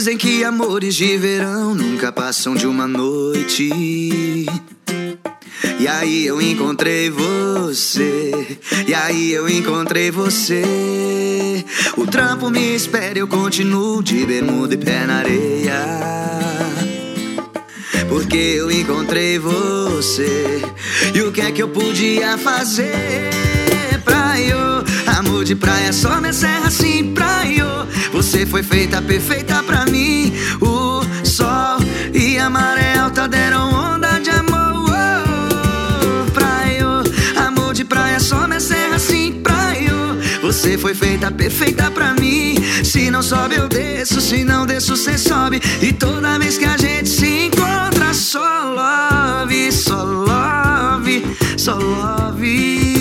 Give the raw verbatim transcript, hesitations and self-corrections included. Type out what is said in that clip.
Dizem que amores de verão nunca passam de uma noite. E aí eu encontrei você, e aí eu encontrei você. O trampo me espera, eu continuo de bermuda e pé na areia. Porque eu encontrei você, e o que é que eu podia fazer? Praia, amor de praia, só me serra assim, praia. Você foi feita perfeita pra mim. O sol e a maré alta deram onda de amor. Só me serra assim, praia. Você foi feita perfeita pra mim. Se não sobe eu desço, se não desço cê sobe. E toda vez que a gente se encontra, só love, só love, só love.